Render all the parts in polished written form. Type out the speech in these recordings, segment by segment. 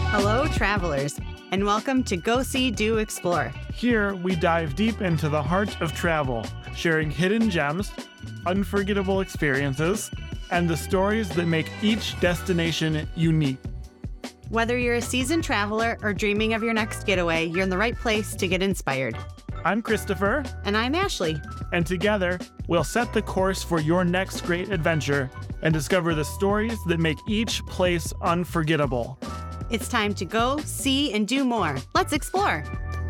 Hello, travelers, and welcome to Go See, Do, Explore. Here, we dive deep into the heart of travel, sharing hidden gems, unforgettable experiences, and the stories that make each destination unique. Whether you're a seasoned traveler or dreaming of your next getaway, you're in the right place to get inspired. I'm Christopher. And I'm Ashley. And together, we'll set the course for your next great adventure and discover the stories that make each place unforgettable. It's time to go, see, and do more. Let's explore.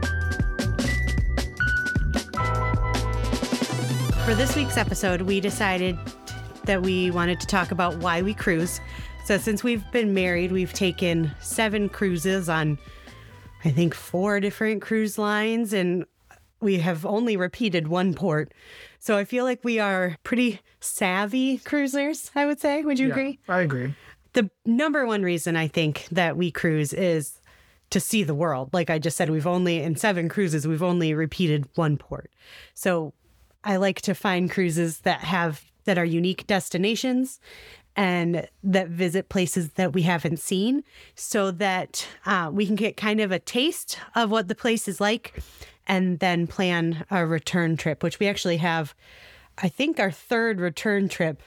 For this week's episode, we decided that we wanted to talk about why we cruise. So since we've been married, we've taken 7 cruises on, I think, 4 different cruise lines, and we have only repeated 1 port. So I feel like we are pretty savvy cruisers, I would say. Would you agree? I agree. The number one reason I think that we cruise is to see the world. Like I just said, in 7 cruises, we've only repeated 1 port. So I like to find cruises that are unique destinations and that visit places that we haven't seen so that we can get kind of a taste of what the place is like and then plan a return trip, which we actually have, I think, our 3rd return trip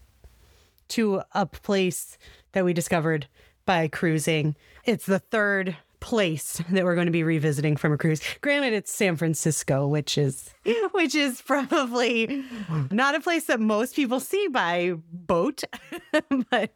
to a place that we discovered by cruising. It's the 3rd place that we're going to be revisiting from a cruise. Granted, it's San Francisco, which is probably not a place that most people see by boat, but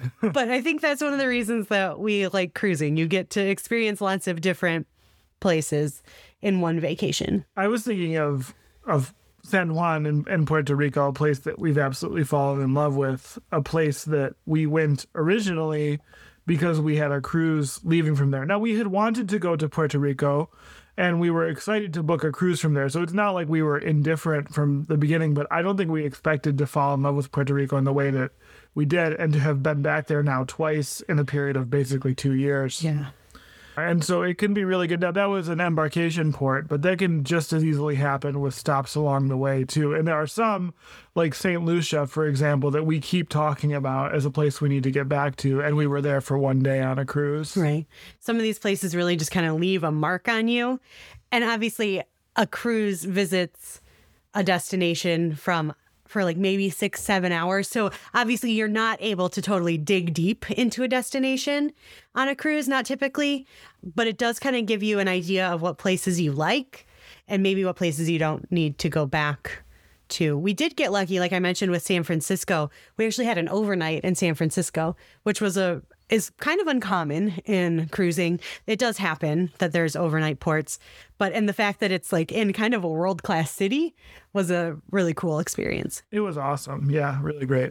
I think that's one of the reasons that we like cruising. You get to experience lots of different places in one vacation. I was thinking of San Juan in Puerto Rico, a place that we've absolutely fallen in love with, a place that we went originally because we had a cruise leaving from there. Now, we had wanted to go to Puerto Rico, and we were excited to book a cruise from there. So it's not like we were indifferent from the beginning, but I don't think we expected to fall in love with Puerto Rico in the way that we did, and to have been back there now twice in a period of basically 2 years. Yeah. And so it can be really good. Now, that was an embarkation port, but that can just as easily happen with stops along the way, too. And there are some, like St. Lucia, for example, that we keep talking about as a place we need to get back to. And we were there for 1 day on a cruise. Right. Some of these places really just kind of leave a mark on you. And obviously, a cruise visits a destination for like maybe 6-7 hours. So obviously you're not able to totally dig deep into a destination on a cruise, not typically, but it does kind of give you an idea of what places you like and maybe what places you don't need to go back to. We did get lucky, like I mentioned with San Francisco. We actually had an overnight in San Francisco, which is kind of uncommon in cruising. It does happen that there's overnight ports, and the fact that it's like in kind of a world-class city was a really cool experience. It was awesome. Yeah, really great.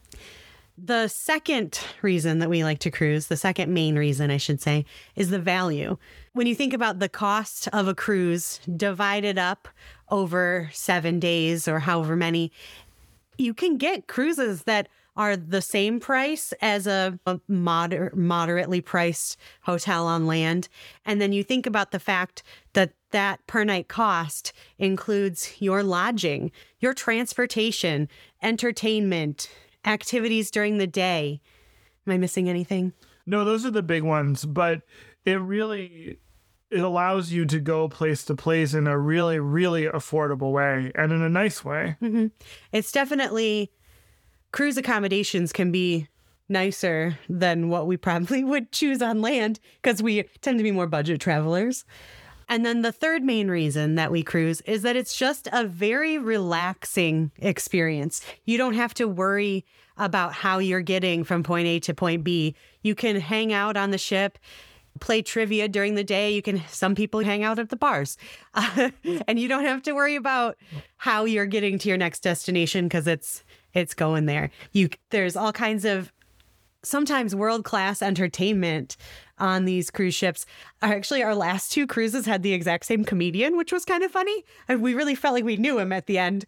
The second reason that we like to cruise, the second main reason I should say, is the value. When you think about the cost of a cruise divided up over 7 days or however many, you can get cruises that are the same price as a moderately priced hotel on land. And then you think about the fact that per night cost includes your lodging, your transportation, entertainment, activities during the day. Am I missing anything? No, those are the big ones, but it allows you to go place to place in a really, really affordable way and in a nice way. Mm-hmm. It's definitely, cruise accommodations can be nicer than what we probably would choose on land because we tend to be more budget travelers. And then the third main reason that we cruise is that it's just a very relaxing experience. You don't have to worry about how you're getting from point A to point B. You can hang out on the ship, play trivia during the day. Some people hang out at the bars. And you don't have to worry about how you're getting to your next destination because it's going there. There's all kinds of sometimes world-class entertainment on these cruise ships. Actually, our last 2 cruises had the exact same comedian, which was kind of funny. We really felt like we knew him at the end.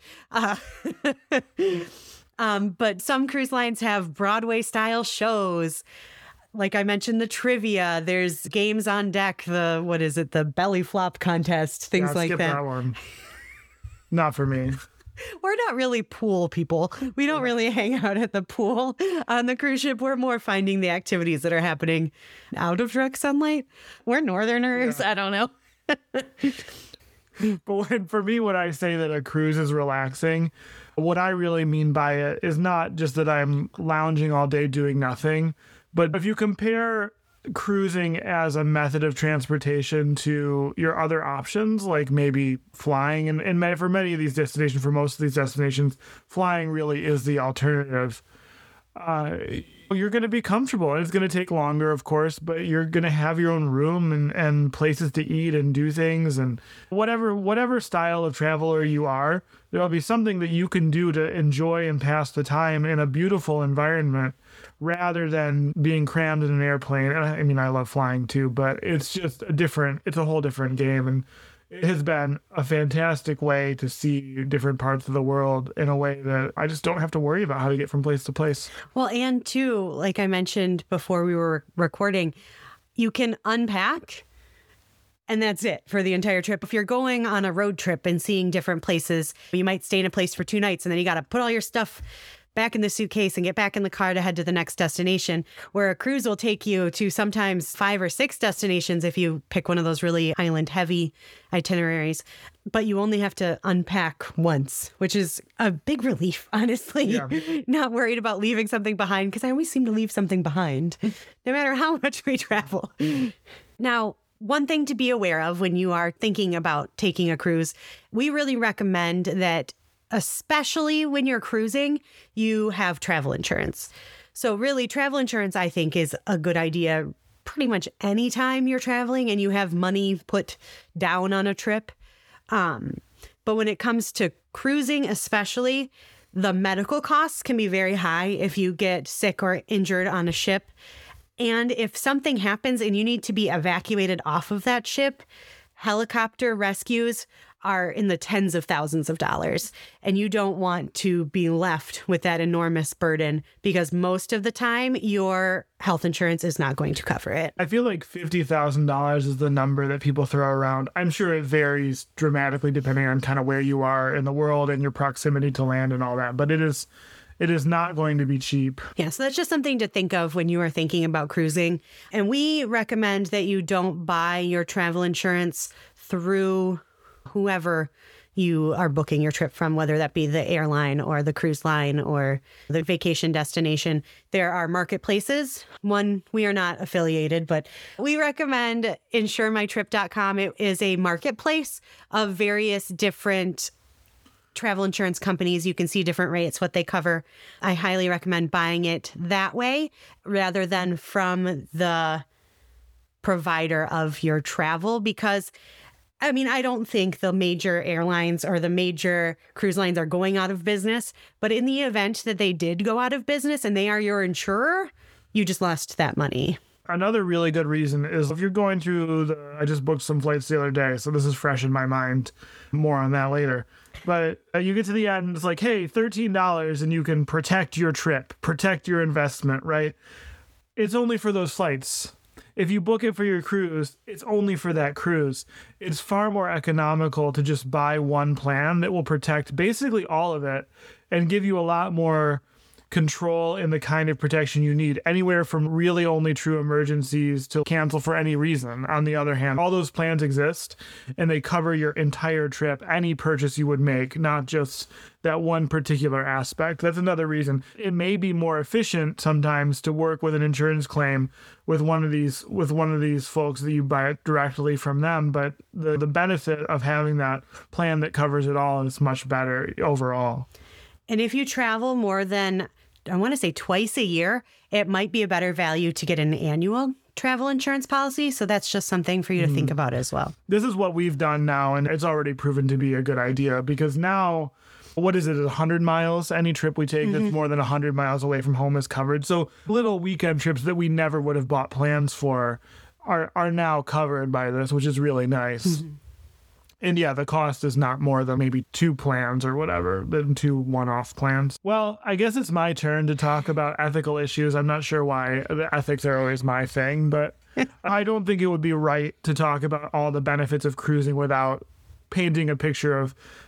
But some cruise lines have Broadway-style shows. Like I mentioned, the trivia. There's games on deck. The belly flop contest, things like skip that. That one. Not for me. We're not really pool people. We don't really hang out at the pool on the cruise ship. We're more finding the activities that are happening out of direct sunlight. We're northerners. Yeah. I don't know. But for me, when I say that a cruise is relaxing, what I really mean by it is not just that I'm lounging all day doing nothing, but if you compare cruising as a method of transportation to your other options, like maybe flying, and for many of these destinations, for most of these destinations, flying really is the alternative. You're going to be comfortable, and it's going to take longer, of course, but you're going to have your own room and places to eat and do things, and whatever style of traveler you are, there'll be something that you can do to enjoy and pass the time in a beautiful environment rather than being crammed in an airplane. And I mean, I love flying too, but it's just it's a whole different game. And it has been a fantastic way to see different parts of the world in a way that I just don't have to worry about how to get from place to place. Well, and too, like I mentioned before we were recording, you can unpack and that's it for the entire trip. If you're going on a road trip and seeing different places, you might stay in a place for 2 nights and then you got to put all your stuff back in the suitcase and get back in the car to head to the next destination, where a cruise will take you to sometimes 5 or 6 destinations if you pick one of those really island heavy itineraries. But you only have to unpack once, which is a big relief, honestly. Yeah. Not worried about leaving something behind, because I always seem to leave something behind, no matter how much we travel. Now, one thing to be aware of when you are thinking about taking a cruise, we really recommend that, especially when you're cruising, you have travel insurance. So really, travel insurance, I think, is a good idea pretty much anytime you're traveling and you have money put down on a trip. But when it comes to cruising, especially, the medical costs can be very high if you get sick or injured on a ship. And if something happens and you need to be evacuated off of that ship, helicopter rescues are in the tens of thousands of dollars. And you don't want to be left with that enormous burden, because most of the time your health insurance is not going to cover it. I feel like $50,000 is the number that people throw around. I'm sure it varies dramatically depending on kind of where you are in the world and your proximity to land and all that. But it is not going to be cheap. Yeah, so that's just something to think of when you are thinking about cruising. And we recommend that you don't buy your travel insurance through whoever you are booking your trip from, whether that be the airline or the cruise line or the vacation destination. There are marketplaces. One, we are not affiliated, but we recommend insuremytrip.com. It is a marketplace of various different travel insurance companies. You can see different rates, what they cover. I highly recommend buying it that way rather than from the provider of your travel, because I mean, I don't think the major airlines or the major cruise lines are going out of business, but in the event that they did go out of business and they are your insurer, you just lost that money. Another really good reason is if you're going through I just booked some flights the other day, so this is fresh in my mind. More on that later. But you get to the end, it's like, hey, $13, and you can protect your trip, protect your investment, right? It's only for those flights. If you book it for your cruise, it's only for that cruise. It's far more economical to just buy one plan that will protect basically all of it and give you a lot more control in the kind of protection you need, anywhere from really only true emergencies to cancel for any reason. On the other hand, all those plans exist and they cover your entire trip, any purchase you would make, not just that one particular aspect. That's another reason. It may be more efficient sometimes to work with an insurance claim with one of these folks that you buy it directly from them, but the benefit of having that plan that covers it all is much better overall. And if you travel more than, I want to say twice a year, it might be a better value to get an annual travel insurance policy. So that's just something for you to think about as well. This is what we've done now, and it's already proven to be a good idea, because now, what is it, 100 miles? Any trip we take that's more than 100 miles away from home is covered. So little weekend trips that we never would have bought plans for are now covered by this, which is really nice. And yeah, the cost is not more than maybe 2 plans or whatever, than 2 one-off plans. Well, I guess it's my turn to talk about ethical issues. I'm not sure why the ethics are always my thing, but I don't think it would be right to talk about all the benefits of cruising without painting a picture of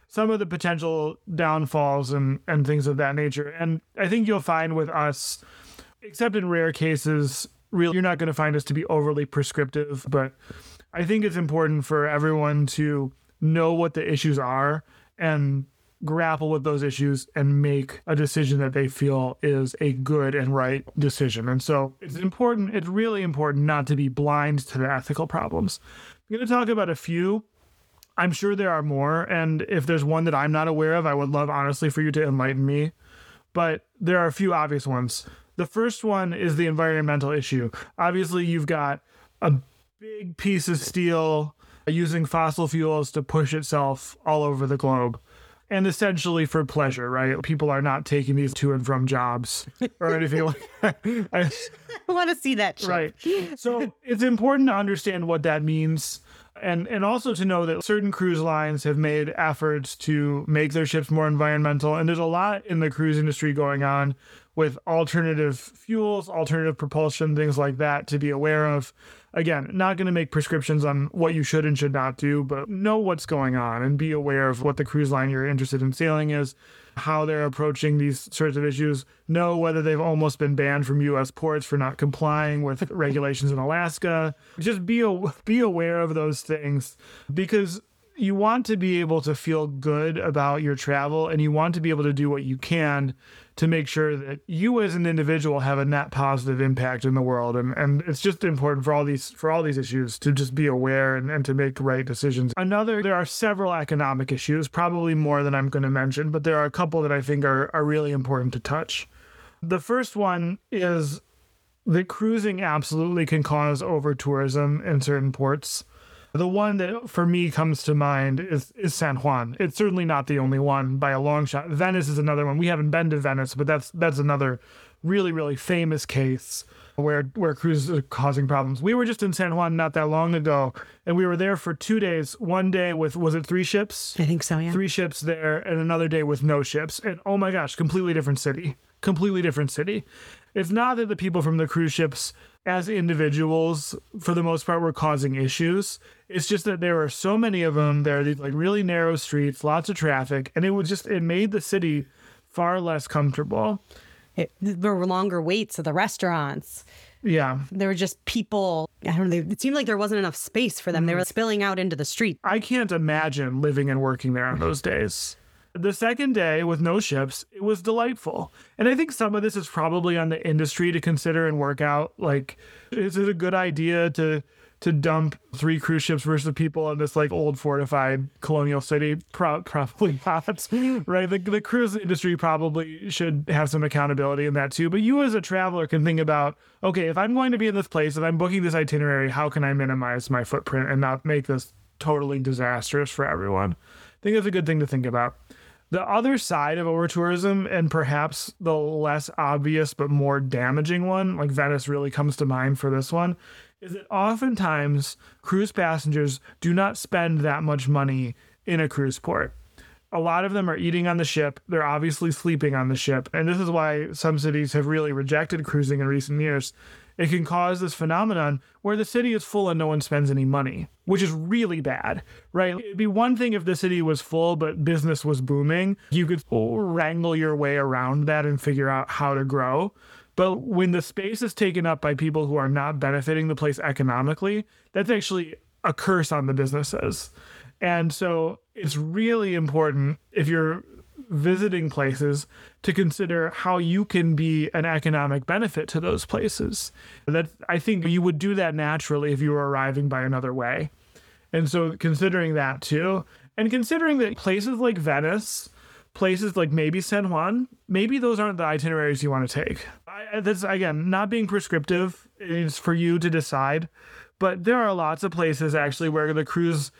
some of the potential downfalls and things of that nature. And I think you'll find with us, except in rare cases, really, you're not going to find us to be overly prescriptive, but I think it's important for everyone to know what the issues are and grapple with those issues and make a decision that they feel is a good and right decision. And so it's really important not to be blind to the ethical problems. I'm going to talk about a few. I'm sure there are more. And if there's one that I'm not aware of, I would love, honestly, for you to enlighten me. But there are a few obvious ones. The first one is the environmental issue. Obviously, you've got a big piece of steel using fossil fuels to push itself all over the globe. And essentially for pleasure, right? People are not taking these to and from jobs or anything like that. I want to see that ship. Right. So it's important to understand what that means. And also to know that certain cruise lines have made efforts to make their ships more environmental. And there's a lot in the cruise industry going on with alternative fuels, alternative propulsion, things like that to be aware of. Again, not going to make prescriptions on what you should and should not do, but know what's going on and be aware of what the cruise line you're interested in sailing is, how they're approaching these sorts of issues, know whether they've almost been banned from U.S. ports for not complying with regulations in Alaska. Just be aware of those things, because you want to be able to feel good about your travel, and you want to be able to do what you can to make sure that you as an individual have a net positive impact in the world. And it's just important for all these issues to just be aware and to make the right decisions. There are several economic issues, probably more than I'm going to mention, but there are a couple that I think are really important to touch. The first one is that cruising absolutely can cause over-tourism in certain ports. The one that for me comes to mind is San Juan. It's certainly not the only one by a long shot. Venice is another one. We haven't been to Venice, but that's another really, really famous case where cruises are causing problems. We were just in San Juan not that long ago, and we were there for 2 days. One day with, was it 3 ships? I think so, yeah. 3 ships there, and another day with no ships. And oh my gosh, completely different city. Completely different city. It's not that the people from the cruise ships as individuals, for the most part, were causing issues. It's just that there were so many of them. There are these like really narrow streets, lots of traffic, and it made the city far less comfortable. There were longer waits at the restaurants. Yeah. There were just people, I don't know, it seemed like there wasn't enough space for them. They were spilling out into the street. I can't imagine living and working there on those days. The second day with no ships, it was delightful. And I think some of this is probably on the industry to consider and work out. Like, is it a good idea to dump 3 cruise ships versus people in this like old fortified colonial city? Probably not, right? The cruise industry probably should have some accountability in that too. But you as a traveler can think about, okay, if I'm going to be in this place, if I'm booking this itinerary, how can I minimize my footprint and not make this totally disastrous for everyone? I think that's a good thing to think about. The other side of over-tourism, and perhaps the less obvious but more damaging one, like Venice really comes to mind for this one, is that oftentimes cruise passengers do not spend that much money in a cruise port. A lot of them are eating on the ship. They're obviously sleeping on the ship. And this is why some cities have really rejected cruising in recent years. It can cause this phenomenon where the city is full and no one spends any money, which is really bad, right? It'd be one thing if the city was full, but business was booming. You could wrangle your way around that and figure out how to grow. But when the space is taken up by people who are not benefiting the place economically, that's actually a curse on the businesses. And so it's really important, if you're visiting places, to consider how you can be an economic benefit to those places. That I think you would do that naturally if you were arriving by another way. And so considering that too, and considering that places like Venice, places like maybe San Juan, maybe those aren't the itineraries you want to take. That's, again, not being prescriptive. It's for you to decide. But there are lots of places actually where the cruise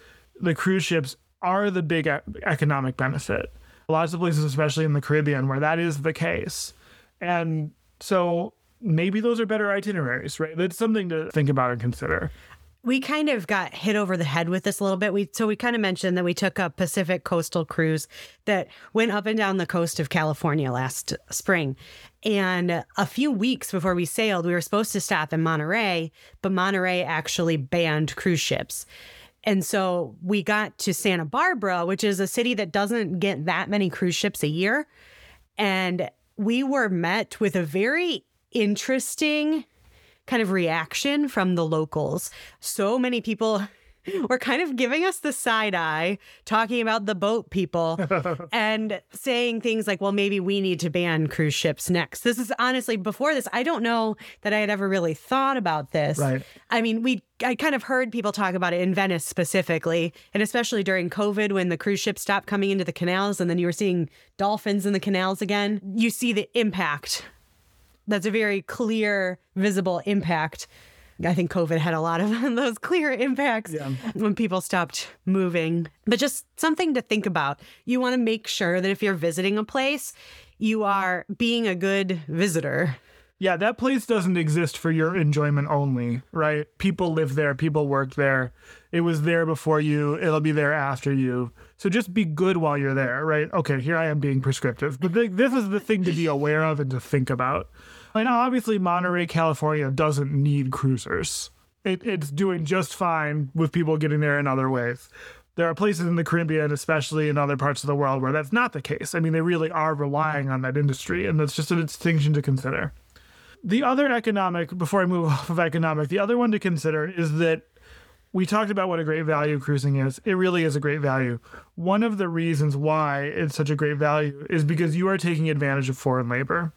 ships are the big economic benefit. Lots of places, especially in the Caribbean, where that is the case. And so maybe those are better itineraries, right? That's something to think about and consider. We kind of got hit over the head with this a little bit. We kind of mentioned that we took a Pacific coastal cruise that went up and down the coast of California last spring. And a few weeks before we sailed, we were supposed to stop in Monterey, but Monterey actually banned cruise ships. And so we got to Santa Barbara, which is a city that doesn't get that many cruise ships a year. And we were met with a very interesting kind of reaction from the locals. So many people were kind of giving us the side eye, talking about the boat people and saying things like, well, maybe we need to ban cruise ships next. This is honestly, before this, I don't know that I had ever really thought about this. Right. I mean, I kind of heard people talk about it in Venice specifically, and especially during COVID when the cruise ships stopped coming into the canals and then you were seeing dolphins in the canals again. You see the impact. That's a very clear, visible impact. I think COVID had a lot of those clear impacts when people stopped moving. But just something to think about. You want to make sure that if you're visiting a place, you are being a good visitor. Yeah, that place doesn't exist for your enjoyment only, right? People live there. People work there. It was there before you. It'll be there after you. So just be good while you're there, right? Okay, here I am being prescriptive. But this is the thing to be aware of and to think about. And obviously, Monterey, California doesn't need cruisers. It's doing just fine with people getting there in other ways. There are places in the Caribbean, especially in other parts of the world, where that's not the case. I mean, they really are relying on that industry, and that's just a distinction to consider. The other economic, before I move off of economic, the other one to consider is that we talked about what a great value cruising is. It really is a great value. One of the reasons why it's such a great value is because you are taking advantage of foreign labor.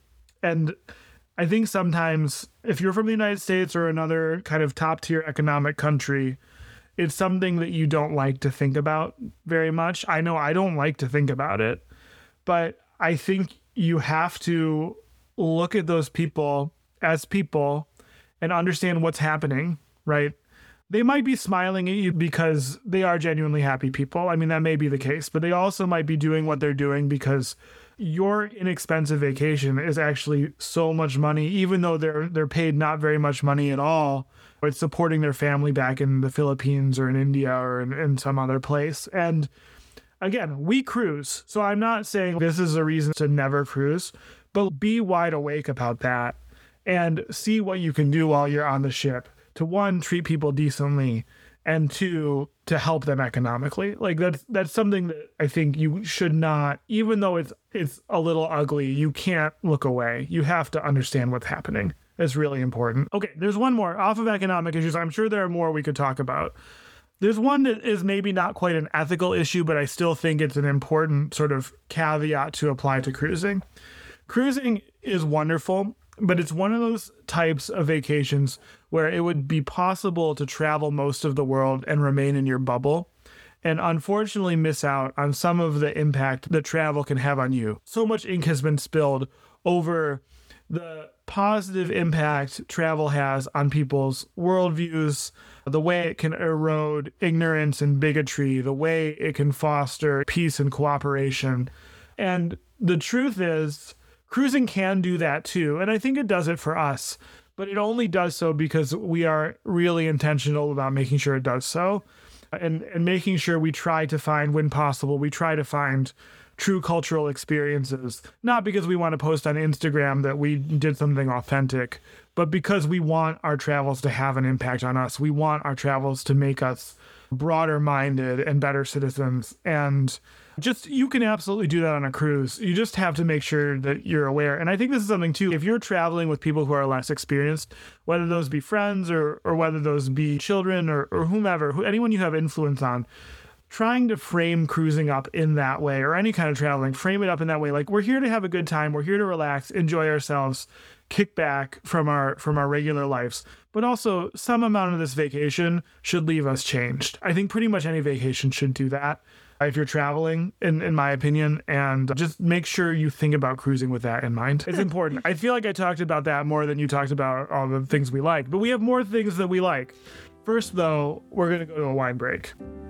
And I think sometimes if you're from the United States or another kind of top tier economic country, it's something that you don't like to think about very much. I know I don't like to think about it, but I think you have to look at those people as people and understand what's happening, right? They might be smiling at you because they are genuinely happy people. I mean, that may be the case, but they also might be doing what they're doing because your inexpensive vacation is actually so much money, even though they're paid not very much money at all. It's supporting their family back in the Philippines or in India or in some other place. And again, we cruise. So I'm not saying this is a reason to never cruise, but be wide awake about that and see what you can do while you're on the ship to, one, treat people decently, and two, to help them economically. Like that's something that I think you should not, even though it's a little ugly, you can't look away. You have to understand what's happening. It's really important. Okay, there's one more off of economic issues. I'm sure there are more we could talk about. There's one that is maybe not quite an ethical issue, but I still think it's an important sort of caveat to apply to cruising. Cruising is wonderful, but it's one of those types of vacations where it would be possible to travel most of the world and remain in your bubble, and unfortunately miss out on some of the impact that travel can have on you. So much ink has been spilled over the positive impact travel has on people's worldviews, the way it can erode ignorance and bigotry, the way it can foster peace and cooperation. And the truth is, cruising can do that too. And I think it does it for us, but it only does so because we are really intentional about making sure it does so. And making sure we try to find, when possible, we try to find true cultural experiences, not because we want to post on Instagram that we did something authentic, but because we want our travels to have an impact on us. We want our travels to make us broader minded and better citizens. And just, you can absolutely do that on a cruise. You just have to make sure that you're aware. And I think this is something too, if you're traveling with people who are less experienced, whether those be friends or whether those be children or whomever, anyone you have influence on, trying to frame cruising up in that way, or any kind of traveling, frame it up in that way. Like, we're here to have a good time. We're here to relax, enjoy ourselves, kick back from our regular lives. But also, some amount of this vacation should leave us changed. I think pretty much any vacation should do that if you're traveling, in my opinion, and just make sure you think about cruising with that in mind. It's important. I feel like I talked about that more than you talked about all the things we like, but we have more things that we like. First, though, we're going to go to a wine break.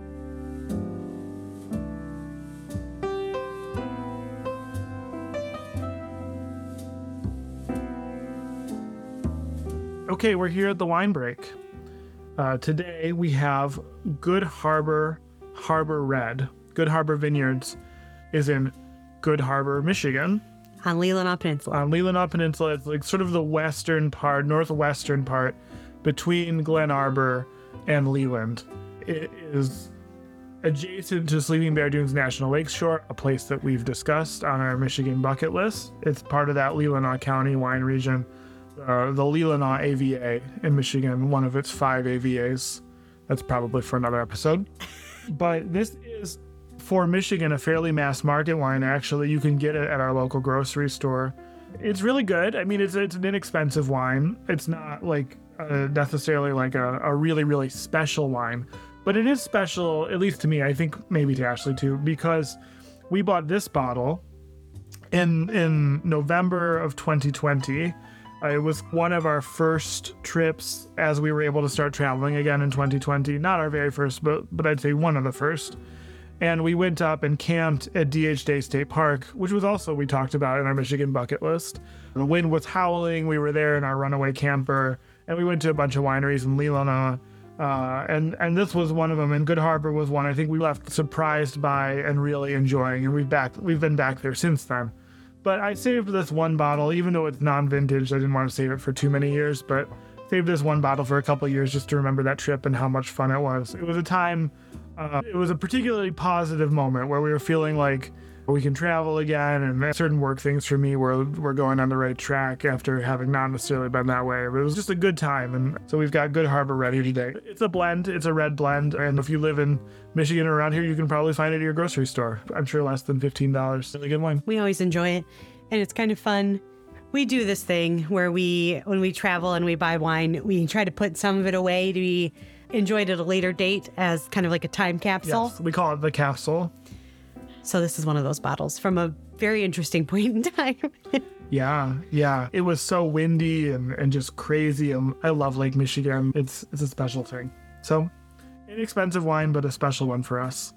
Okay, we're here at the wine break. Today we have Good Harbor Red. Good Harbor Vineyards is in Good Harbor, Michigan. On Leelanau Peninsula. On Leelanau Peninsula. It's like sort of the western part, northwestern part between Glen Arbor and Leland. it is adjacent to Sleeping Bear Dunes National Lakeshore, a place that we've discussed on our Michigan bucket list. It's part of that Leelanau County wine region, the Leelanau AVA in Michigan, one of its 5 AVAs. That's probably for another episode. But this is, for Michigan, a fairly mass market wine. Actually, you can get it at our local grocery store. It's really good. I mean, it's an inexpensive wine. It's not like necessarily like a really, really special wine. But it is special, at least to me, I think maybe to Ashley too, because we bought this bottle in November of 2020. It was one of our first trips as we were able to start traveling again in 2020. Not our very first, but I'd say one of the first. And we went up and camped at D.H. Day State Park, which was also, we talked about in our Michigan bucket list. The wind was howling. We were there in our runaway camper, and we went to a bunch of wineries in Leelanau. And this was one of them, and Good Harbor was one I think we left surprised by and really enjoying, and we've been back there since then. But I saved this one bottle, even though it's non-vintage. I didn't want to save it for too many years, but saved this one bottle for a couple of years just to remember that trip and how much fun it was. It was a time, it was a particularly positive moment where we were feeling like we can travel again, and certain work things for me were going on the right track after having not necessarily been that way. But it was just a good time, and so we've got Good Harbor ready today. It's a blend. It's a red blend, and if you live in Michigan or around here, you can probably find it at your grocery store. I'm sure less than $15. Really good wine. We always enjoy it, and it's kind of fun. We do this thing where when we travel and we buy wine, we try to put some of it away to be enjoyed at a later date as kind of like a time capsule. Yes, we call it the capsule. So this is one of those bottles from a very interesting point in time. Yeah. It was so windy and just crazy. And I love Lake Michigan. It's a special thing. So inexpensive wine, but a special one for us.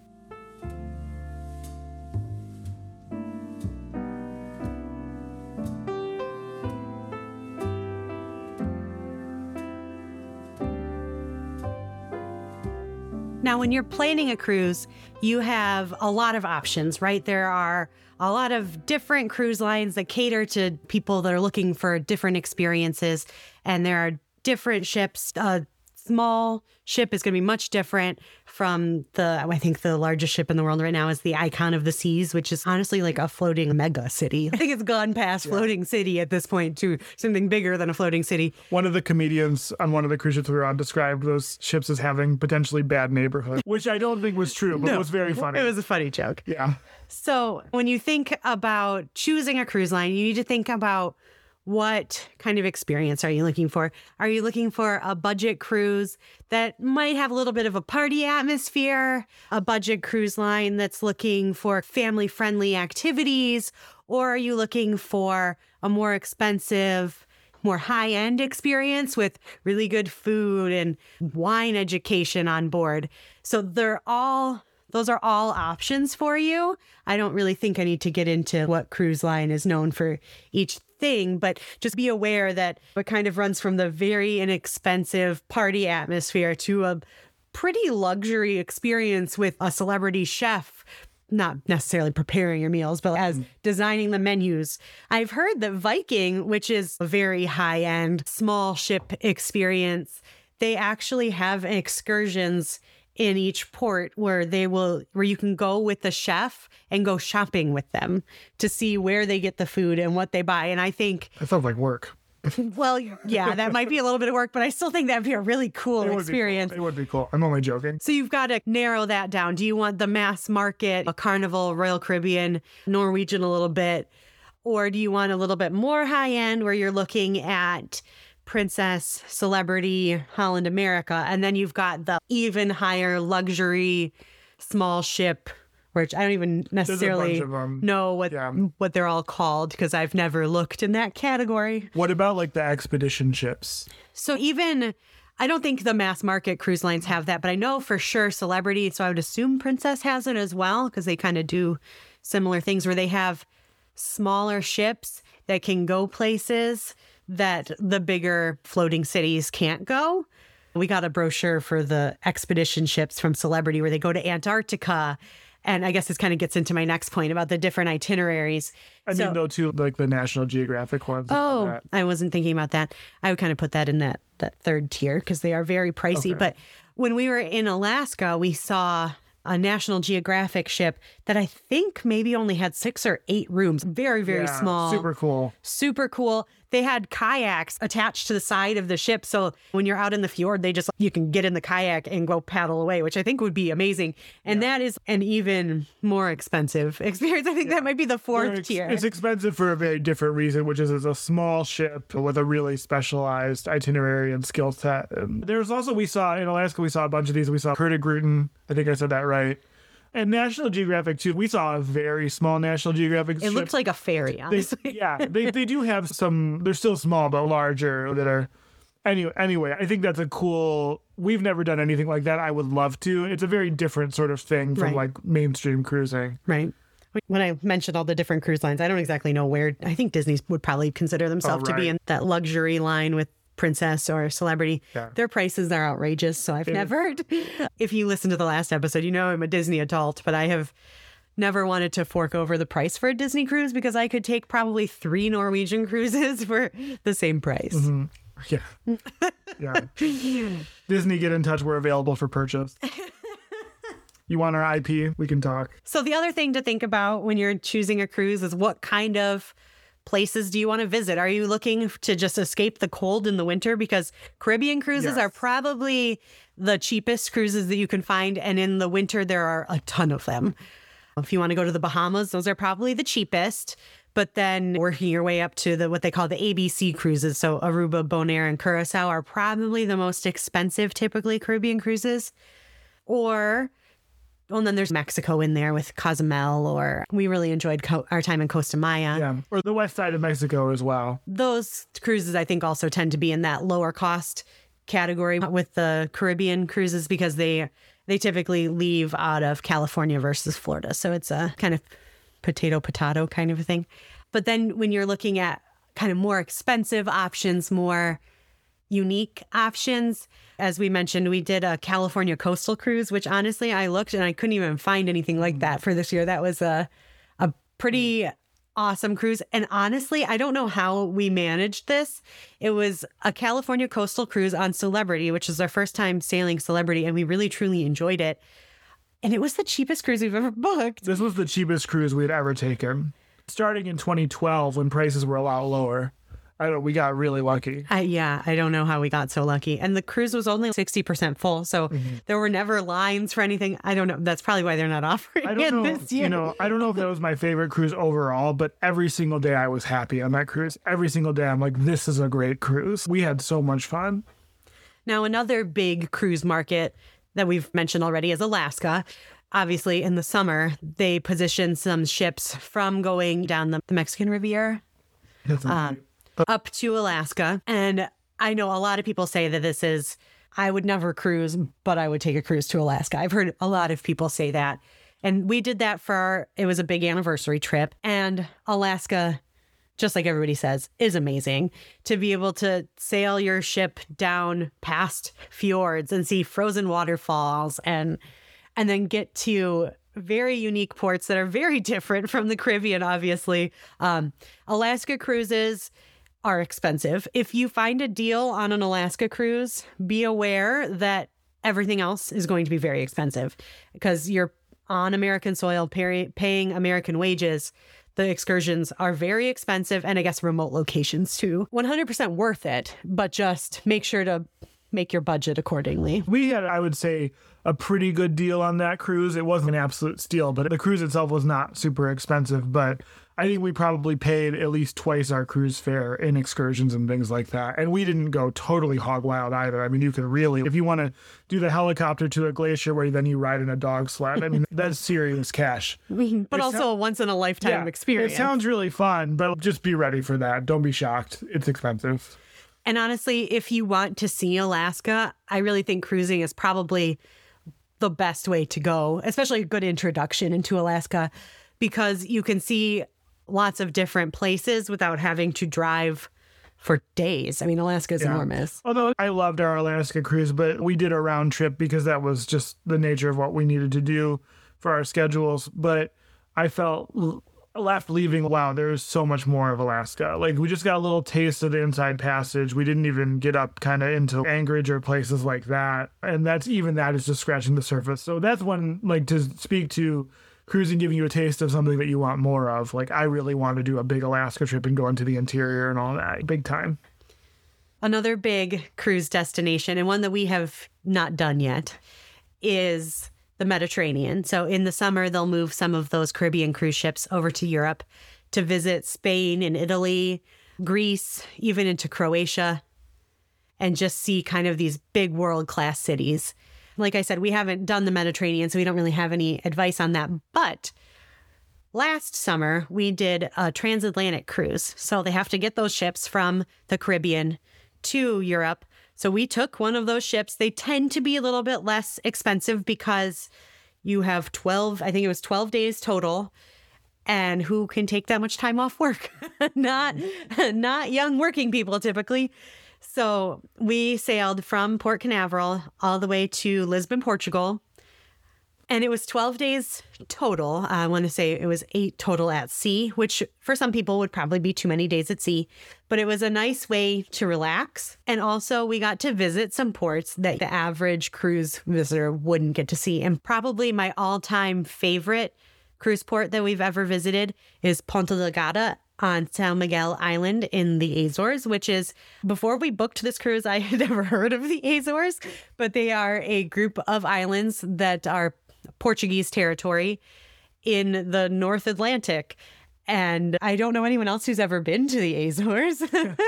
Now, when you're planning a cruise, you have a lot of options, right? There are a lot of different cruise lines that cater to people that are looking for different experiences. And there are different ships. A small ship is going to be much different from I think the largest ship in the world right now is the Icon of the Seas, which is honestly like a floating mega city. I think it's gone past floating city at this point to something bigger than a floating city. One of the comedians on one of the cruise ships we were on described those ships as having potentially bad neighborhoods, which I don't think was true, but it was very funny. It was a funny joke. Yeah. So when you think about choosing a cruise line, you need to think about what kind of experience are you looking for? Are you looking for a budget cruise that might have a little bit of a party atmosphere, a budget cruise line that's looking for family-friendly activities, or are you looking for a more expensive, more high-end experience with really good food and wine education on board? So those are all options for you. I don't really think I need to get into what cruise line is known for each thing, but just be aware that it kind of runs from the very inexpensive party atmosphere to a pretty luxury experience with a celebrity chef, not necessarily preparing your meals, but as designing the menus. I've heard that Viking, which is a very high-end small ship experience, they actually have excursions in each port where you can go with the chef and go shopping with them to see where they get the food and what they buy. And I think that sounds like work. Well, yeah, that might be a little bit of work, but I still think that'd be a really cool experience. It would be cool. I'm only joking. So you've got to narrow that down. Do you want the mass market, a Carnival, Royal Caribbean, Norwegian a little bit, or do you want a little bit more high end where you're looking at Princess, Celebrity, Holland America, and then you've got the even higher luxury small ship, which I don't even necessarily know what they're all called because I've never looked in that category. What about like the expedition ships? So I don't think the mass market cruise lines have that, but I know for sure Celebrity, so I would assume Princess has it as well because they kind of do similar things where they have smaller ships that can go places that the bigger floating cities can't go. We got a brochure for the expedition ships from Celebrity where they go to Antarctica. And I guess this kind of gets into my next point about the different itineraries. I mean, though, too, like the National Geographic ones. Oh, I wasn't thinking about that. I would kind of put that in that third tier because they are very pricey. Okay. But When we were in Alaska, we saw a National Geographic ship that I think maybe only had 6 or 8 rooms. Very, very small. Super cool. Super cool. They had kayaks attached to the side of the ship. So when you're out in the fjord, you can get in the kayak and go paddle away, which I think would be amazing. And that is an even more expensive experience. I think that might be the 4th tier. It's expensive for a very different reason, which is it's a small ship with a really specialized itinerary and skill set. And there's also, in Alaska, we saw a bunch of these. We saw Hurtigruten. I think I said that right. And National Geographic, too. We saw a very small National Geographic ship. It looked like a ferry, honestly. They do have some, they're still small, but larger that are, anyway, I think that's a cool, we've never done anything like that. I would love to. It's a very different sort of thing from like mainstream cruising. Right. When I mentioned all the different cruise lines, I don't exactly know where, I think Disney would probably consider themselves to be in that luxury line with Princess or Celebrity. Their prices are outrageous, so I've never, if you listen to the last episode, you know I'm a Disney adult, but I have never wanted to fork over the price for a Disney cruise because I could take probably 3 Norwegian cruises for the same price. Yeah. Disney, get in touch. We're available for purchase. You want our IP? We can talk. So the other thing to think about when you're choosing a cruise is what kind of places do you want to visit? Are you looking to just escape the cold in the winter? Because Caribbean cruises are probably the cheapest cruises that you can find. And in the winter, there are a ton of them. If you want to go to the Bahamas, those are probably the cheapest. But then working your way up to what they call the ABC cruises. So Aruba, Bonaire, and Curacao are probably the most expensive, typically Caribbean cruises. And then there's Mexico in there with Cozumel, or we really enjoyed our time in Costa Maya. Yeah, or the west side of Mexico as well. Those cruises, I think, also tend to be in that lower cost category with the Caribbean cruises because they typically leave out of California versus Florida. So it's a kind of potato kind of a thing. But then when you're looking at kind of more expensive options, more unique options, as we mentioned, we did a California coastal cruise, which honestly, I looked and I couldn't even find anything like that for this year. That was a pretty awesome cruise. And honestly, I don't know how we managed this. It was a California coastal cruise on Celebrity, which is our first time sailing Celebrity, and we really, truly enjoyed it. And it was the cheapest cruise we've ever booked. This was the cheapest cruise we'd ever taken. Starting in 2012, when prices were a lot lower. We got really lucky. I don't know how we got so lucky. And the cruise was only 60% full. So there were never lines for anything. I don't know. That's probably why they're not offering it this year. I don't know if that was my favorite cruise overall, but every single day I was happy on that cruise. Every single day I'm like, this is a great cruise. We had so much fun. Now, another big cruise market that we've mentioned already is Alaska. Obviously, in the summer, they position some ships from going down the Mexican Riviera up to Alaska. And I know a lot of people say that I would never cruise, but I would take a cruise to Alaska. I've heard a lot of people say that. And we did that it was a big anniversary trip. And Alaska, just like everybody says, is amazing. To be able to sail your ship down past fjords and see frozen waterfalls and then get to very unique ports that are very different from the Caribbean, obviously. Alaska cruises are expensive. If you find a deal on an Alaska cruise, be aware that everything else is going to be very expensive because you're on American soil paying American wages. The excursions are very expensive, and I guess remote locations too. 100% worth it, but just make sure to make your budget accordingly. We had, I would say, a pretty good deal on that cruise. It wasn't an absolute steal, but the cruise itself was not super expensive. But I think we probably paid at least twice our cruise fare in excursions and things like that. And we didn't go totally hog wild either. I mean, you can really, if you want to do the helicopter to a glacier where then you ride in a dog sled, I mean, that's serious cash. But also a once in a lifetime experience. It sounds really fun, but just be ready for that. Don't be shocked. It's expensive. And honestly, if you want to see Alaska, I really think cruising is probably the best way to go, especially a good introduction into Alaska, because you can see lots of different places without having to drive for days. I mean, Alaska is enormous. Although I loved our Alaska cruise, but we did a round trip because that was just the nature of what we needed to do for our schedules. But I felt left leaving, wow, there's so much more of Alaska. Like, we just got a little taste of the Inside Passage. We didn't even get up kind of into Anchorage or places like that. And that is just scratching the surface. So that's one, like, to speak to cruising giving you a taste of something that you want more of. Like, I really want to do a big Alaska trip and go into the interior and all that. Big time. Another big cruise destination, and one that we have not done yet, is the Mediterranean. So in the summer, they'll move some of those Caribbean cruise ships over to Europe to visit Spain and Italy, Greece, even into Croatia, and just see kind of these big world-class cities. Like I said, we haven't done the Mediterranean, so we don't really have any advice on that. But last summer, we did a transatlantic cruise. So they have to get those ships from the Caribbean to Europe. So we took one of those ships. They tend to be a little bit less expensive because you have 12 days total. And who can take that much time off work? Not young working people typically. So we sailed from Port Canaveral all the way to Lisbon, Portugal. And it was 12 days total. I want to say it was 8 total at sea, which for some people would probably be too many days at sea. But it was a nice way to relax. And also we got to visit some ports that the average cruise visitor wouldn't get to see. And probably my all-time favorite cruise port that we've ever visited is Ponta Delgada on San Miguel Island in the Azores, which is, before we booked this cruise, I had never heard of the Azores, but they are a group of islands that are Portuguese territory in the North Atlantic. And I don't know anyone else who's ever been to the Azores.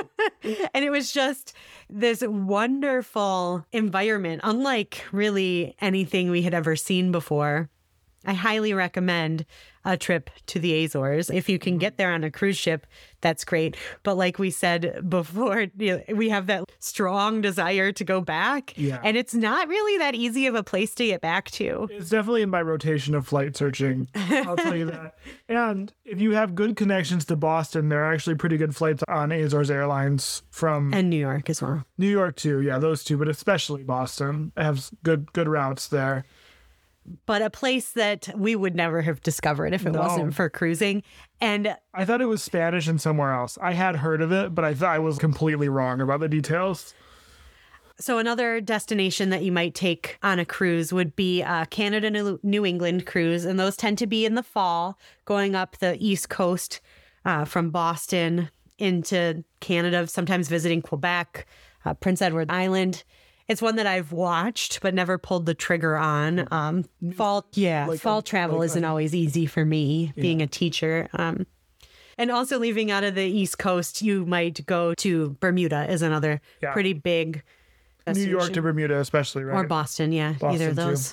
And it was just this wonderful environment, unlike really anything we had ever seen before. I highly recommend a trip to the Azores. If you can get there on a cruise ship, that's great. But like we said before, we have that strong desire to go back. Yeah. And it's not really that easy of a place to get back to. It's definitely in my rotation of flight searching. I'll tell you that. And if you have good connections to Boston, there are actually pretty good flights on Azores Airlines from... And New York as well. New York too. Yeah, those two, but especially Boston. They have good routes there. But a place that we would never have discovered if it wasn't for cruising. And I thought it was Spanish and somewhere else. I had heard of it, but I thought I was completely wrong about the details. So another destination that you might take on a cruise would be a Canada, New England cruise. And those tend to be in the fall, going up the East Coast from Boston into Canada, sometimes visiting Quebec, Prince Edward Island. It's one that I've watched, but never pulled the trigger on. Fall travel isn't always easy for me, being a teacher. And also leaving out of the East Coast, you might go to Bermuda is another pretty big destination. New York to Bermuda especially, right? Or Boston, either of those. Too.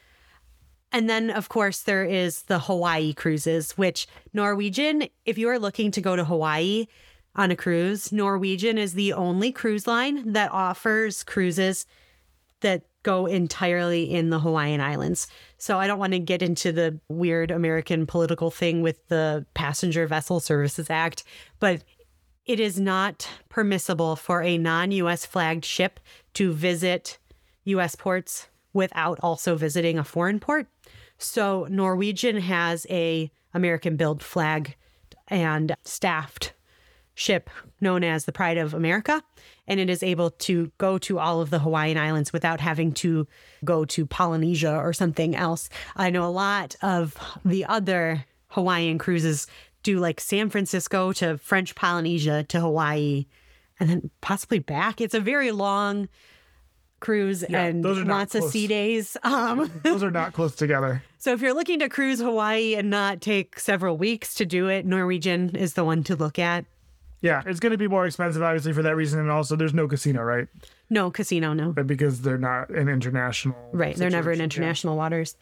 And then, of course, there is the Hawaii cruises, which Norwegian, if you are looking to go to Hawaii on a cruise, Norwegian is the only cruise line that offers cruises that go entirely in the Hawaiian Islands. So I don't want to get into the weird American political thing with the Passenger Vessel Services Act, but it is not permissible for a non-U.S. flagged ship to visit U.S. ports without also visiting a foreign port. So Norwegian has a American-built flag and staffed ship known as the Pride of America, and it is able to go to all of the Hawaiian Islands without having to go to Polynesia or something else. I know a lot of the other Hawaiian cruises do like San Francisco to French Polynesia to Hawaii and then possibly back. It's a very long cruise and lots of sea days. Those are not close together. So if you're looking to cruise Hawaii and not take several weeks to do it, Norwegian is the one to look at. Yeah, it's going to be more expensive, obviously, for that reason. And also, there's no casino, right? No casino, no. But because they're not in international... Right, they're never in international waters.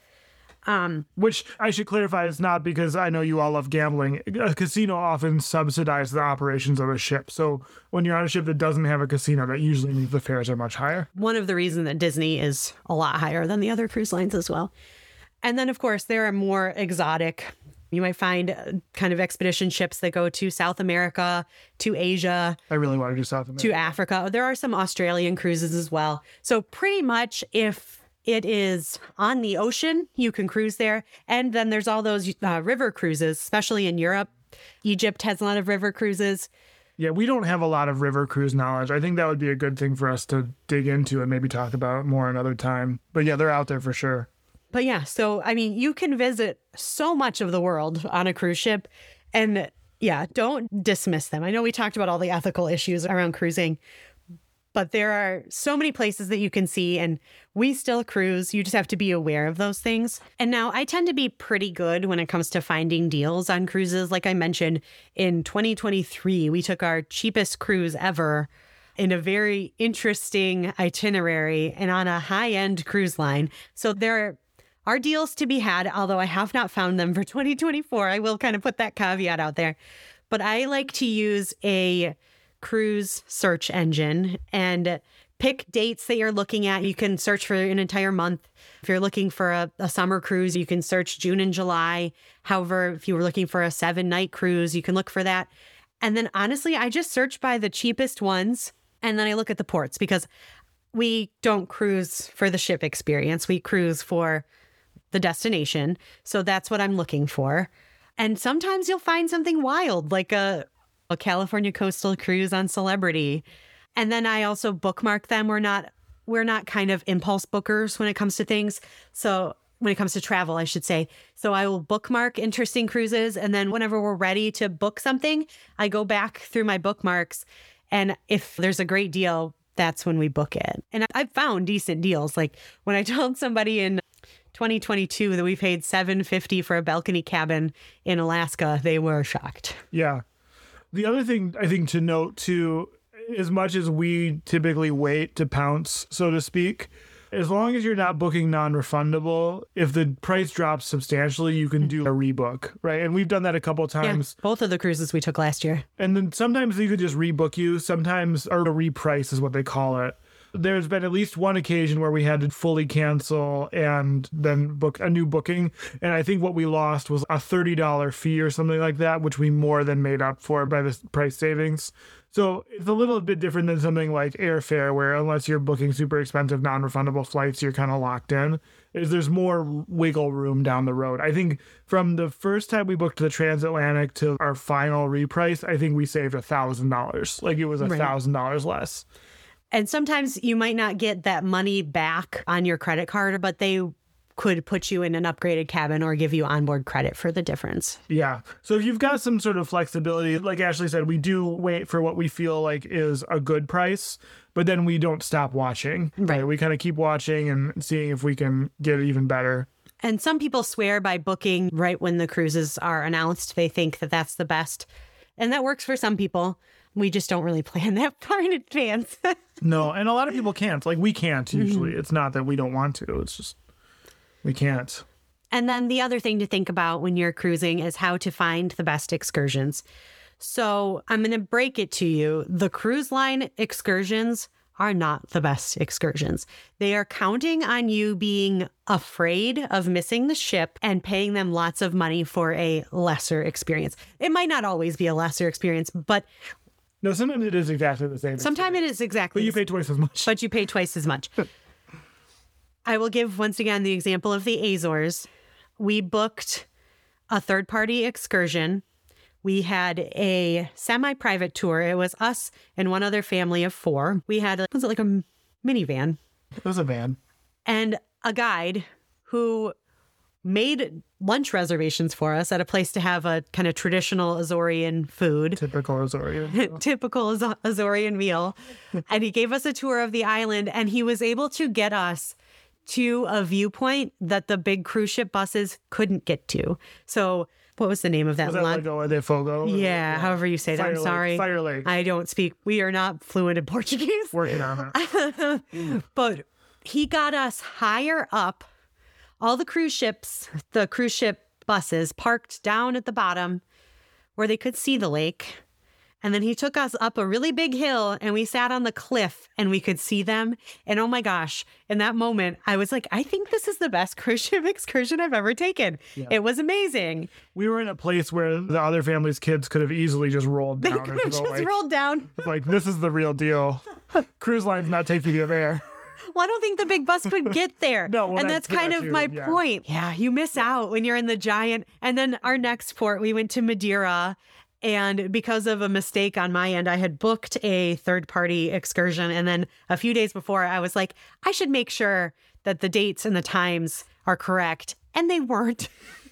Which I should clarify is not because I know you all love gambling. A casino often subsidizes the operations of a ship. So when you're on a ship that doesn't have a casino, that usually means the fares are much higher. One of the reasons that Disney is a lot higher than the other cruise lines as well. And then, of course, there are more exotic... You might find kind of expedition ships that go to South America, to Asia. I really want to do South America. To Africa. There are some Australian cruises as well. So pretty much if It is on the ocean. You can cruise there. And then there's all those river cruises, especially in Europe. Egypt has a lot of river cruises. Yeah, we don't have a lot of river cruise knowledge. I think that would be a good thing for us to dig into and maybe talk about more another time. But yeah, they're out there for sure. But yeah, so I mean, you can visit so much of the world on a cruise ship. And yeah, don't dismiss them. I know we talked about all the ethical issues around cruising, but there are so many places that you can see, and we still cruise. You just have to be aware of those things. And now I tend to be pretty good when it comes to finding deals on cruises. Like I mentioned, in 2023, we took our cheapest cruise ever in a very interesting itinerary and on a high-end cruise line. So there are deals to be had, although I have not found them for 2024. I will kind of put that caveat out there. But I like to use a cruise search engine and pick dates that you're looking at. You can search for an entire month. If you're looking for a summer cruise, you can search June and July. However, if you were looking for a 7-night cruise, you can look for that. And then honestly, I just search by the cheapest ones. And then I look at the ports, because we don't cruise for the ship experience. We cruise for the destination. So that's what I'm looking for. And sometimes you'll find something wild, like a California coastal cruise on Celebrity. And then I also bookmark them. We're not kind of impulse bookers when it comes to things. So when it comes to travel, I should say. So I will bookmark interesting cruises. And then whenever we're ready to book something, I go back through my bookmarks. And if there's a great deal, that's when we book it. And I've found decent deals. Like when I told somebody in 2022 that we paid $750 for a balcony cabin in Alaska, they were shocked. Yeah. The other thing I think to note too, as much as we typically wait to pounce, so to speak, as long as you're not booking non-refundable, if the price drops substantially, you can do a rebook, right? And we've done that a couple of times. Yeah, both of the cruises we took last year. And then sometimes you could just rebook you, sometimes, or a reprice is what they call it. There's been at least one occasion where we had to fully cancel and then book a new booking. And I think what we lost was a $30 fee or something like that, which we more than made up for by the price savings. So it's a little bit different than something like airfare, where unless you're booking super expensive non-refundable flights, you're kind of locked in. There's more wiggle room down the road. I think from the first time we booked the transatlantic to our final reprice, I think we saved $1,000. Like it was $1,000 less. And sometimes you might not get that money back on your credit card, but they could put you in an upgraded cabin or give you onboard credit for the difference. Yeah. So if you've got some sort of flexibility, like Ashley said, we do wait for what we feel like is a good price, but then we don't stop watching. Right. We kind of keep watching and seeing if we can get it even better. And some people swear by booking right when the cruises are announced. They think that that's the best. And that works for some people. We just don't really plan that far in advance. No, and a lot of people can't. Like we can't usually. It's not that we don't want to. It's just we can't. And then the other thing to think about when you're cruising is how to find the best excursions. So I'm going to break it to you. The cruise line excursions are not the best excursions. They are counting on you being afraid of missing the ship and paying them lots of money for a lesser experience. It might not always be a lesser experience, but no, sometimes it is exactly the same. Sometimes it is exactly. But you pay twice as much. But you pay twice as much. I will give once again the example of the Azores. We booked a third-party excursion. We had a semi-private tour. It was us and one other family of 4. We had, was it like a minivan? It was a van. And a guide who made lunch reservations for us at a place to have a kind of traditional Azorean food. Typical Azorean. Typical Azorean meal. And he gave us a tour of the island, and he was able to get us to a viewpoint that the big cruise ship buses couldn't get to. So what was the name of that? Was that Lagoa de Fogo? Yeah, however you say that. I'm sorry. Fire Lake. I don't speak. We are not fluent in Portuguese. Working on it. But he got us higher up. All the cruise ships, the cruise ship buses parked down at the bottom where they could see the lake. And then he took us up a really big hill and we sat on the cliff and we could see them. And oh my gosh, in that moment, I was like, I think this is the best cruise ship excursion I've ever taken. Yeah. It was amazing. We were in a place where the other family's kids could have easily just rolled down. They could have just rolled down. Like, this is the real deal. Cruise line's not taking you there. Well, I don't think the big bus could get there. No, well, and that's kind of my point. Yeah, you miss out when you're in the giant. And then our next port, we went to Madeira. And because of a mistake on my end, I had booked a third-party excursion. And then a few days before, I was like, I should make sure that the dates and the times are correct. And they weren't.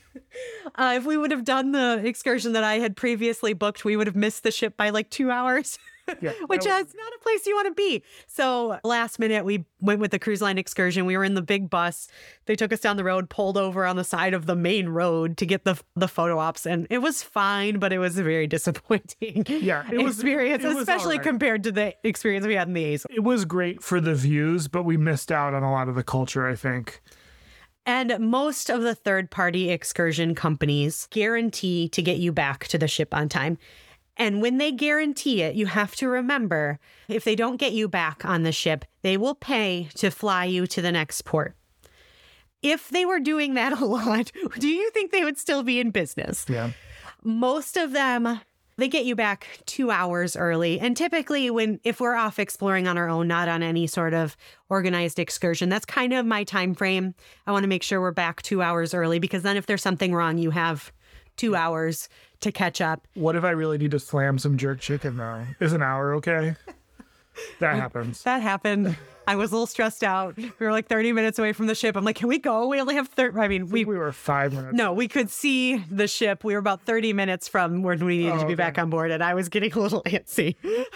If we would have done the excursion that I had previously booked, we would have missed the ship by like 2 hours. Yeah, Which is not a place you want to be. So last minute, we went with the cruise line excursion. We were in the big bus. They took us down the road, pulled over on the side of the main road to get the photo ops. And it was fine, but it was a very disappointing experience, especially compared to the experience we had in the Azores. It was great for the views, but we missed out on a lot of the culture, I think. And most of the third-party excursion companies guarantee to get you back to the ship on time. And when they guarantee it, you have to remember, if they don't get you back on the ship, they will pay to fly you to the next port. If they were doing that a lot, do you think they would still be in business? Yeah. Most of them, they get you back 2 hours early. And typically if we're off exploring on our own, not on any sort of organized excursion, that's kind of my time frame. I want to make sure we're back 2 hours early, because then if there's something wrong, you have 2 hours to catch up. What if I really need to slam some jerk chicken though? Is an hour okay? That happens. That happened. I was a little stressed out. We were like 30 minutes away from the ship. I'm like, can we go? We only have 30. I mean, we were 5 minutes. No, we could see the ship. We were about 30 minutes from where we needed to be back on board, and I was getting a little antsy.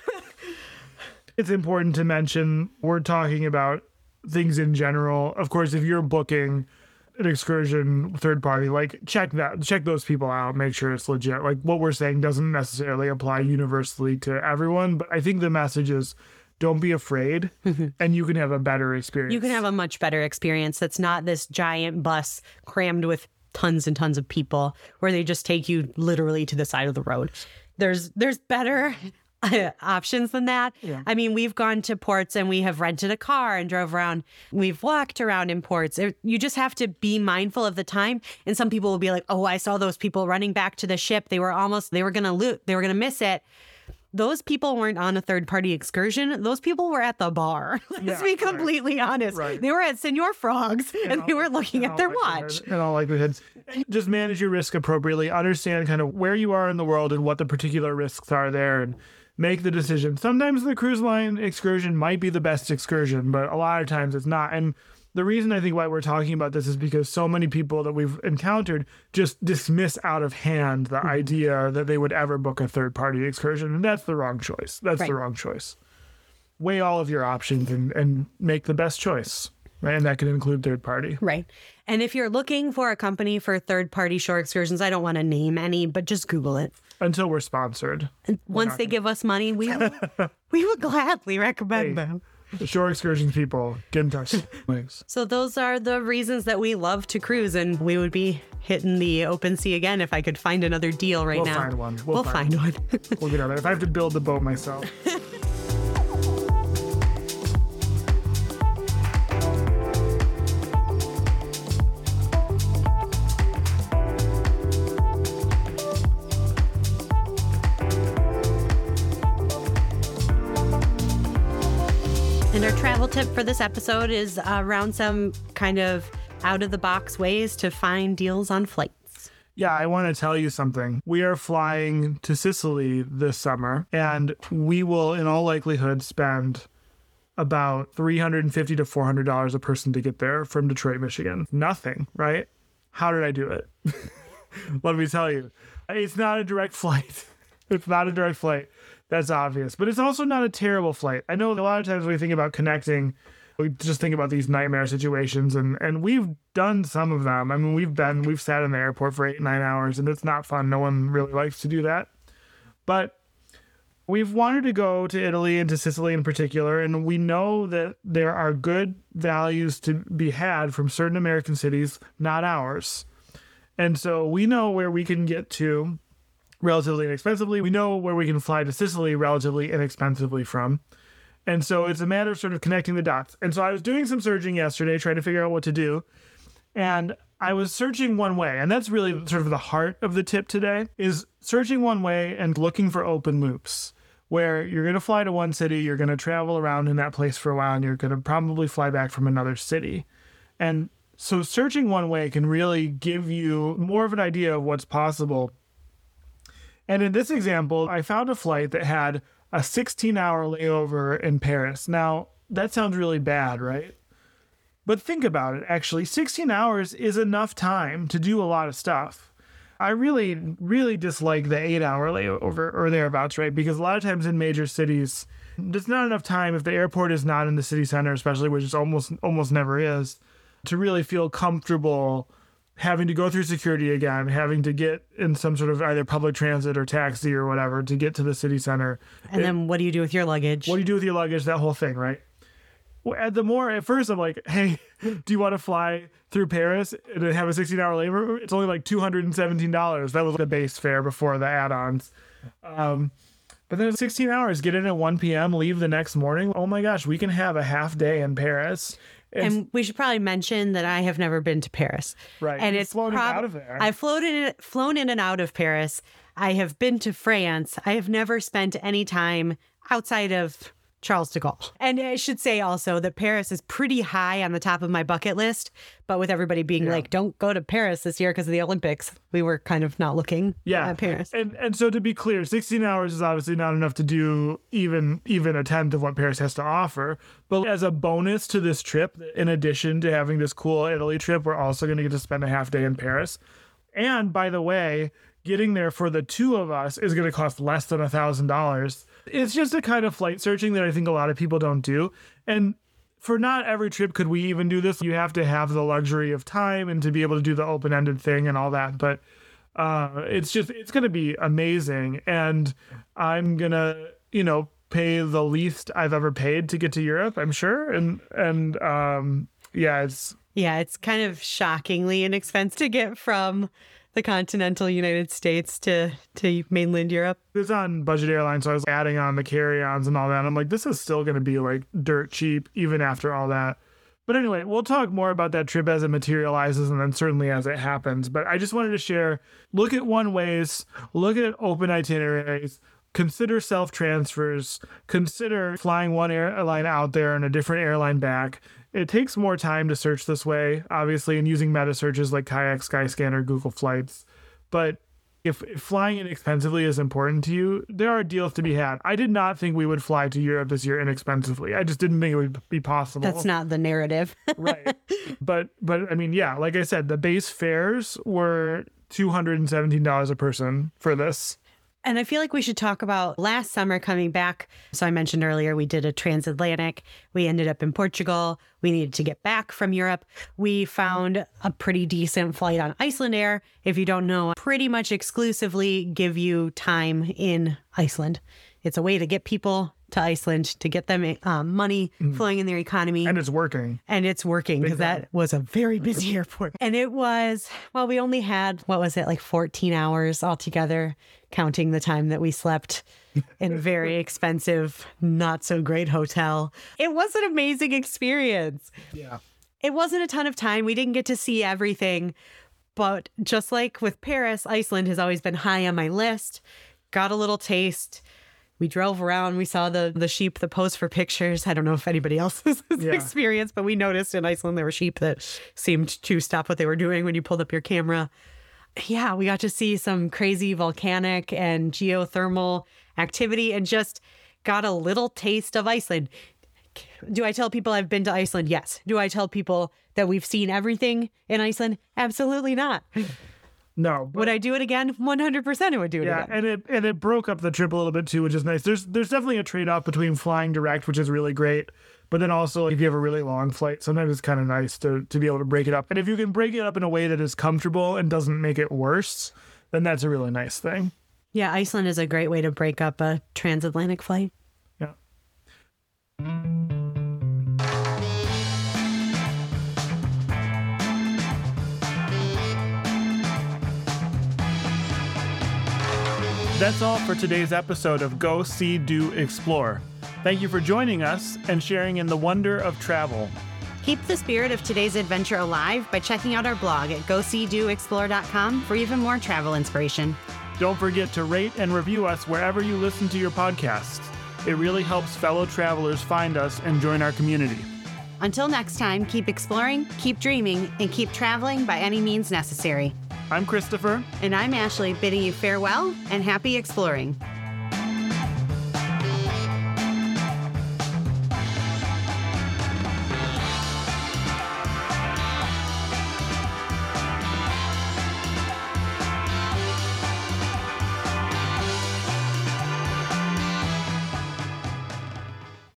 It's important to mention, we're talking about things in general. Of course, if you're booking an excursion third party, like check those people out, make sure it's legit. Like what we're saying doesn't necessarily apply universally to everyone, but I think the message is don't be afraid, and you can have a better experience. You can have a much better experience that's not this giant bus crammed with tons and tons of people where they just take you literally to the side of the road. There's better options than that. Yeah. I mean, we've gone to ports and we have rented a car and drove around. We've walked around in ports. You just have to be mindful of the time. And some people will be like, oh, I saw those people running back to the ship. They were going to miss it. Those people weren't on a third-party excursion. Those people were at the bar. Let's be completely honest. Right. They were at Senor Frogs, and they were looking at their watch. In all likelihood, just manage your risk appropriately. Understand kind of where you are in the world and what the particular risks are there, and make the decision. Sometimes the cruise line excursion might be the best excursion, but a lot of times it's not. And the reason I think why we're talking about this is because so many people that we've encountered just dismiss out of hand the idea that they would ever book a third-party excursion. And that's the wrong choice. That's the wrong choice. Weigh all of your options and make the best choice. Right. And that can include third party. Right. And if you're looking for a company for third-party shore excursions, I don't want to name any, but just Google it. Until we're sponsored. And once they give us money, we would gladly recommend them. The shore excursions people, get in touch. Thanks. So those are the reasons that we love to cruise, and we would be hitting the open sea again if I could find another deal now. We'll find one. We'll find one. We'll get on it. If I have to build the boat myself. And our travel tip for this episode is around some kind of out-of-the-box ways to find deals on flights. Yeah, I want to tell you something. We are flying to Sicily this summer, and we will, in all likelihood, spend about $350 to $400 a person to get there from Detroit, Michigan. Nothing, right? How did I do it? Let me tell you. It's not a direct flight. It's not a direct flight. That's obvious. But it's also not a terrible flight. I know a lot of times when we think about connecting, we just think about these nightmare situations, and we've done some of them. I mean, we've sat in the airport for 8-9 hours, and it's not fun. No one really likes to do that. But we've wanted to go to Italy and to Sicily in particular, and we know that there are good values to be had from certain American cities, not ours. And so we know where we can get to relatively inexpensively. We know where we can fly to Sicily relatively inexpensively from. And so it's a matter of sort of connecting the dots. And so I was doing some searching yesterday, trying to figure out what to do. And I was searching one way. And that's really sort of the heart of the tip today, is searching one way and looking for open loops. where you're going to fly to one city, you're going to travel around in that place for a while, and you're going to probably fly back from another city. And so searching one way can really give you more of an idea of what's possible. And in this example, I found a flight that had a 16-hour layover in Paris. Now, that sounds really bad, right? But think about it, actually. 16 hours is enough time to do a lot of stuff. I really, really dislike the 8-hour layover or thereabouts, right? Because a lot of times in major cities, there's not enough time if the airport is not in the city center, especially, which is almost never is, to really feel comfortable having to go through security again, having to get in some sort of either public transit or taxi or whatever to get to the city center. And then what do you do with your luggage? What do you do with your luggage? That whole thing, right? At first I'm like, hey, do you want to fly through Paris and have a 16-hour layover? It's only like $217. That was the base fare before the add-ons. But then 16 hours, get in at 1 p.m., leave the next morning. Oh my gosh, we can have a half day in Paris. And we should probably mention that I have never been to Paris. Right. And it's flown out of there. I've flown in and out of Paris. I have been to France. I have never spent any time outside of Charles de Gaulle. And I should say also that Paris is pretty high on the top of my bucket list. But with everybody being like, don't go to Paris this year because of the Olympics, we were kind of not looking at Paris. And so to be clear, 16 hours is obviously not enough to do even a tenth of what Paris has to offer. But as a bonus to this trip, in addition to having this cool Italy trip, we're also going to get to spend a half day in Paris. And by the way, getting there for the two of us is going to cost less than $1,000. It's just a kind of flight searching that I think a lot of people don't do. And for not every trip could we even do this. You have to have the luxury of time and to be able to do the open-ended thing and all that. But it's going to be amazing. And I'm going to, pay the least I've ever paid to get to Europe, I'm sure. It's kind of shockingly inexpensive to get from the continental United States to mainland Europe. It's on budget airlines, so I was adding on the carry-ons and all that. I'm like, this is still going to be like dirt cheap even after all that. But anyway, we'll talk more about that trip as it materializes and then certainly as it happens. But I just wanted to share, look at one-ways, look at open itineraries, consider self-transfers, consider flying one airline out there and a different airline back. It takes more time to search this way, obviously, and using meta searches like Kayak, Skyscanner, Google Flights. But if flying inexpensively is important to you, there are deals to be had. I did not think we would fly to Europe this year inexpensively. I just didn't think it would be possible. That's not the narrative. Right. But I mean, yeah, like I said, the base fares were $217 a person for this. And I feel like we should talk about last summer coming back. So I mentioned earlier, we did a transatlantic. We ended up in Portugal. We needed to get back from Europe. We found a pretty decent flight on Icelandair. If you don't know, pretty much exclusively give you time in Iceland. It's a way to get people to Iceland, to get them money flowing in their economy. And it's working. Because that was a very busy airport. And it was, we only had, like 14 hours altogether, counting the time that we slept in a very expensive, not so great hotel. It was an amazing experience. Yeah. It wasn't a ton of time. We didn't get to see everything. But just like with Paris, Iceland has always been high on my list. Got a little taste. We drove around. We saw the sheep that pose for pictures. I don't know if anybody else's experience, but we noticed in Iceland there were sheep that seemed to stop what they were doing when you pulled up your camera. Yeah, we got to see some crazy volcanic and geothermal activity and just got a little taste of Iceland. Do I tell people I've been to Iceland? Yes. Do I tell people that we've seen everything in Iceland? Absolutely not. No. Would I do it again? 100% I would do it again. Yeah, and it broke up the trip a little bit too, which is nice. There's definitely a trade-off between flying direct, which is really great, but then also if you have a really long flight, sometimes it's kind of nice to be able to break it up. And if you can break it up in a way that is comfortable and doesn't make it worse, then that's a really nice thing. Yeah, Iceland is a great way to break up a transatlantic flight. Yeah. That's all for today's episode of Go, See, Do, Explore. Thank you for joining us and sharing in the wonder of travel. Keep the spirit of today's adventure alive by checking out our blog at GoSeeDoExplore.com for even more travel inspiration. Don't forget to rate and review us wherever you listen to your podcasts. It really helps fellow travelers find us and join our community. Until next time, keep exploring, keep dreaming, and keep traveling by any means necessary. I'm Christopher. And I'm Ashley, bidding you farewell and happy exploring.